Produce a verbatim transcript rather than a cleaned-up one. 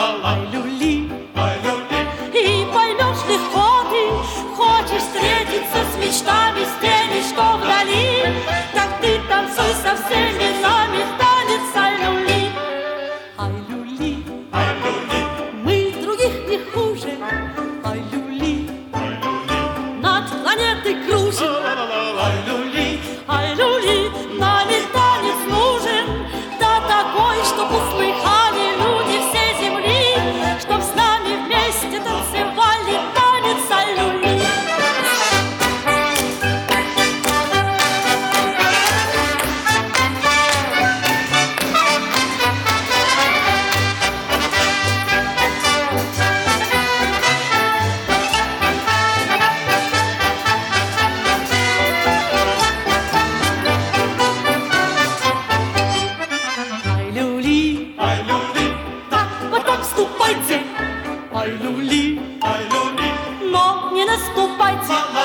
ай, люли, и поймешь легко ты, хочешь встретиться с мечтами, с теми, что вдали, так ты танцуй со всеми нами танец, ай, люли, ай, люли, мы других не хуже, ай, люли, над планетой кружим, ай, люли, ай, люли, нами танец нужен, да такой, чтоб услыхали люди всей земли, чтоб с нами вместе танцевали танец, ай, люли. Ай, люли, так, вот так ступайте, ай, люли, но не наступайте.